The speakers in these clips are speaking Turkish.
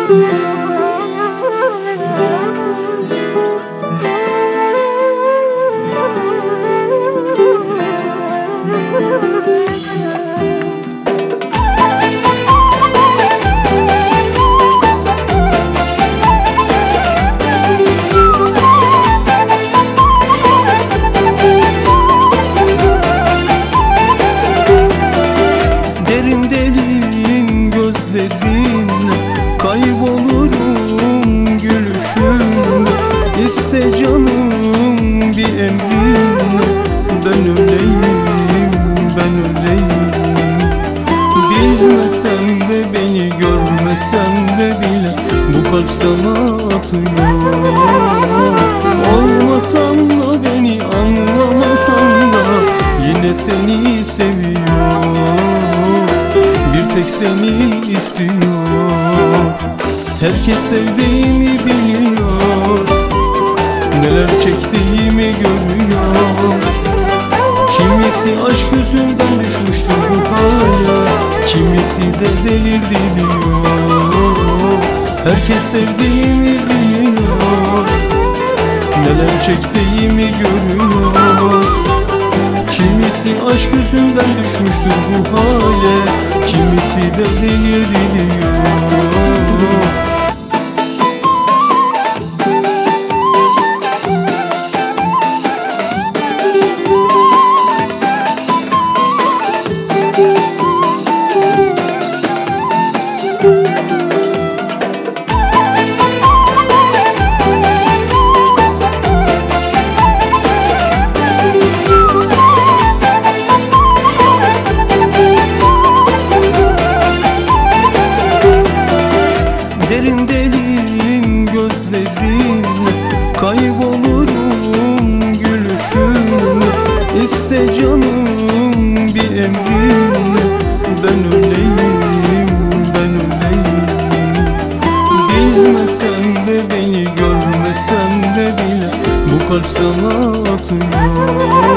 Derin derin gözlerinle kaybolurum gülüşünde. İste canım bir emrinle, ben öleyim, ben öleyim. Bilmesen de beni görmesen de bile bu kalp sana atıyor. Olmasan da beni anlamasan da yine seni seviyor. Bir tek seni istiyor. Herkes sevdiğimi biliyor, neler çektiğimi görüyor. Kimisi aşk yüzünden düşmüştür bu hale, kimisi de delirdi diyor. Herkes sevdiğimi biliyor, neler çektiğimi görüyor. Kimisi aşk yüzünden düşmüştür bu hale, kimisi de delirdi diyor. Derin derin gözlerinle kaybolurum gülüşünle. İste canım bir emrinle, ben öleyim, ben öleyim. Bilmesen de beni görmesen de bile bu kalp sana atıyor.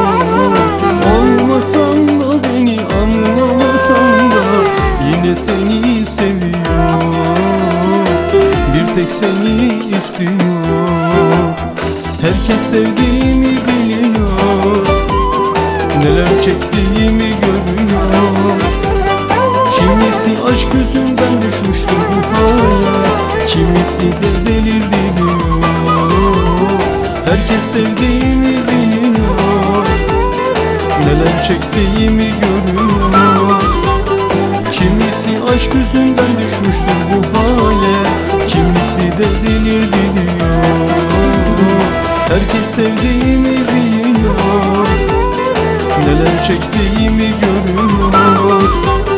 Olmasan da beni anlamasan da yine seni seviyor. Bir tek seni istiyor. Herkes sevdiğimi biliyor, neler çektiğimi görüyor. Kimisi aşk yüzünden düşmüştür bu hale, kimisi de delirdi diyor. Herkes sevdiğimi biliyor, neler çektiğimi görüyor. Kimisi aşk yüzünden düşmüştür bu hale, kimisi de delirdi diyor. Herkes sevdiğimi biliyor, neler çektiğimi görüyor.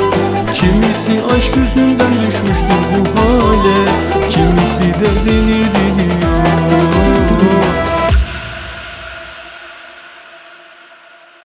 Kimisi aşk yüzünden düşmüştür bu hale, kimisi de delirdi